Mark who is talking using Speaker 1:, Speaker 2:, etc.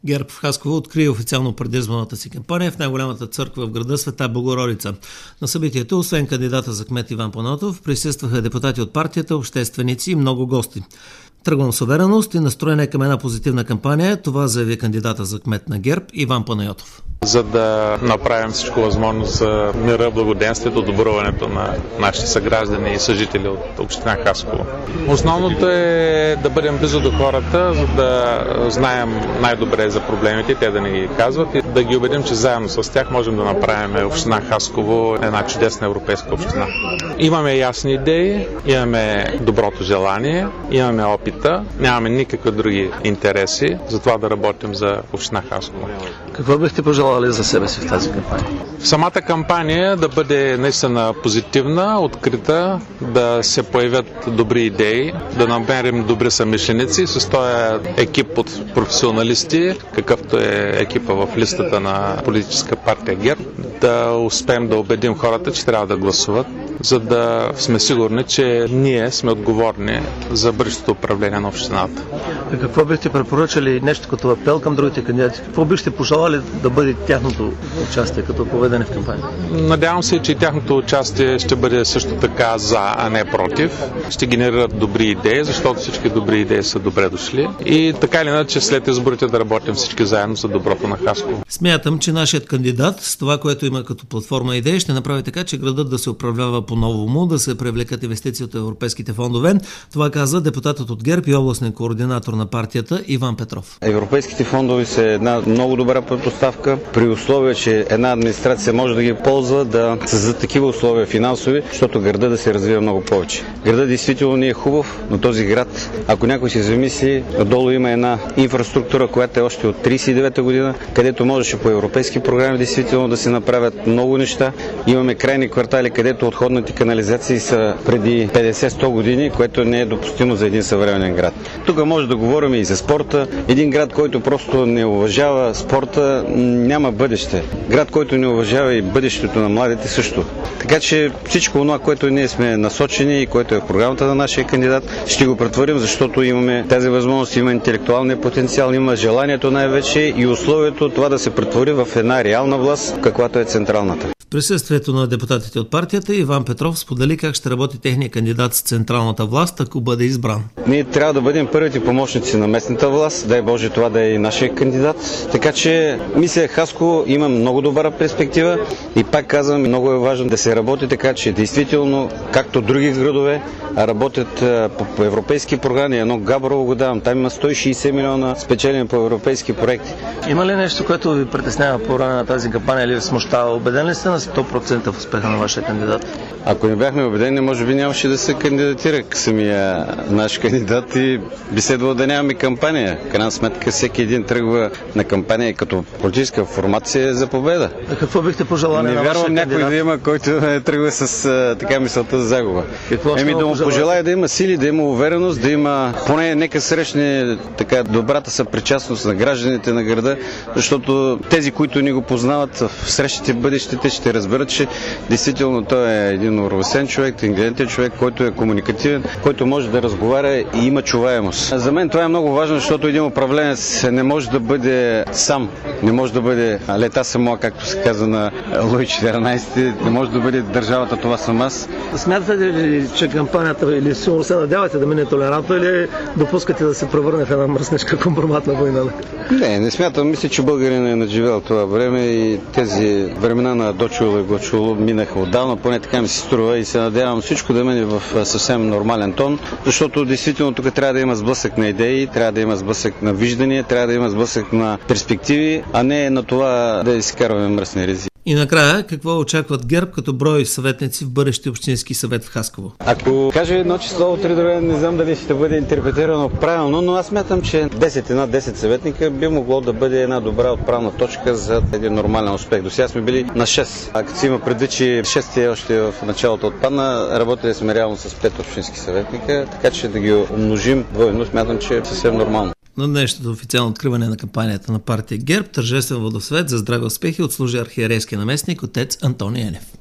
Speaker 1: ГЕРБ в Хасково откри официално предизборната си кампания в най-голямата църква в града Света Богородица. На събитието, освен кандидата за кмет Иван Панайотов, присъстваха депутати от партията, общественици и много гости. Тръгвам с увереност и настроение към една позитивна кампания, това заяви кандидата за кмет на ГЕРБ Иван Панайотов.
Speaker 2: За да направим всичко възможно за мира, благоденствието, добруването на нашите съграждани и съжители от община Хасково. Основното е да бъдем близо до хората, за да знаем най-добре за проблемите, те да ни ги казват и да ги убедим, че заедно с тях можем да направим община Хасково една чудесна европейска община. Имаме ясни идеи, имаме доброто желание, имаме опита, нямаме никакви други интереси за това да работим за община Хасково.
Speaker 1: Какво бихте пожелали за себе си в тази кампания?
Speaker 2: В самата кампания да бъде наистина позитивна, открита, да се появят добри идеи, да намерим добри съмишленици с този екип от професионалисти, какъвто е екипа в листата на политическа партия ГЕРБ, да успеем да убедим хората, че трябва да гласуват, за да сме сигурни, че ние сме отговорни за бъдещото управление на общината.
Speaker 1: А какво бихте препоръчали, нещо като апел към другите кандидати? Какво бихте пожелали да бъде тяхното участие като поведение в кампания?
Speaker 2: Надявам се, че тяхното участие ще бъде също така за, а не против. Ще генерират добри идеи, защото всички добри идеи са добре дошли. И така или иначе след изборите да работим всички заедно за доброто на Хасково.
Speaker 1: Смятам, че нашият кандидат с това, което има като платформа идеи, ще направи така, че градът да се управлява по-новому, да се привлекат инвестиции от европейските фондове. Това каза депутатът от ГЕРБ и областен координатор на партията Иван Петров.
Speaker 3: Европейските фондове са една много добра предпоставка, при условие, че една администрация може да ги ползва, да създадат такива условия финансови, защото града да се развива много повече. Градът действително не е хубав, но този град, ако някой се замисли, отдолу има една инфраструктура, която е още от 1939 година, където можеше по европейски програми действително да се направят много неща. Имаме крайни квартали, където отходните канализации са преди 50-100 години, което не е допустимо за един съвременен град. Тук може да говорим и за спорта. Един град, който просто не уважава спорта, няма бъдеще. Град, който не уважава и бъдещето на младите също. Така че всичко това, което ние сме насочени и което е в програмата на нашия кандидат, ще го претворим, защото имаме тази възможност, има интелектуалния потенциал, има желанието най-вече и условието това да се претвори в една реална власт, каквато е централната.
Speaker 1: В присъствието на депутатите от партията Иван Петров сподели как ще работи техния кандидат с централната власт, ако бъде избран.
Speaker 3: Ние трябва да бъдем първите помощници на местната власт, дай Боже това да е и нашия кандидат. Така че мисля, Хасково има много добра перспектива и пак казвам, много е важно да се работи така, че действително, както други градове, работят по европейски програми. Едно Габрово го давам, там има 160 милиона спечелени по европейски проекти.
Speaker 1: Има ли нещо, което ви притеснява по време на тази кампания или ви смущава? Убеден ли сте на 100% в успеха на вашия кандидат?
Speaker 3: Ако не бяхме убедени, може би нямаше да се кандидатира самия наш кандидат и би следвало да нямаме кампания. В крайна сметка всеки един тръгва на кампания като политическа формация за победа.
Speaker 1: А какво бихте пожелали на вашия кандидат?
Speaker 3: Не вярвам някой да има, който тръгва с така мисълта за загуба. Да му пожелая да има сили, да има увереност, да има поне нека срещне така добрата съпричастност на гражданите на града, защото тези, които ни го познават в срещите бъдещите, ще разберат, че действително той е един уравновесен човек, интелигентен човек, който е комуникативен, който може да разговаря и има чуваемост. За мен това е много важно, защото един управленец не може да бъде сам, не може да бъде лета само, както се казва на Луи 14, не може да бъде държавата, това съм аз.
Speaker 1: Смятате ли, че кампанията или сигурно се надявате да мине толерантно или допускате да се превърне в една мръсничка компроматна война?
Speaker 3: Не смятам. Мисля, че българин е надживял това време и тези времена на Дочуло и Гочуло минаха отдавна, поне така ми се струва и се надявам всичко да мине в съвсем нормален тон, защото действително тук трябва да има сблъсък на идеи, трябва да има сблъсък на виждания, трябва да има сблъсък на перспективи, а не на това да изкарваме мръсни ризи.
Speaker 1: И накрая, какво очакват ГЕРБ като брой съветници в бъдещи общински съвет в Хасково?
Speaker 3: Ако кажа едно число от 3 до 1, не знам дали ще бъде интерпретирано правилно, но аз смятам, че 10 съветника би могло да бъде една добра отправна точка за един нормален успех. До сега сме били на 6. А като си има предвид, че 6 още в началото отпадна, работили сме реално с 5 общински съветника, така че да ги умножим двойно, смятам, че е съвсем нормално.
Speaker 1: На днешното официално откриване на кампанията на партия ГЕРБ тържествен водосвет за здрави успехи отслужи архиерейски наместник отец Антоний Енев.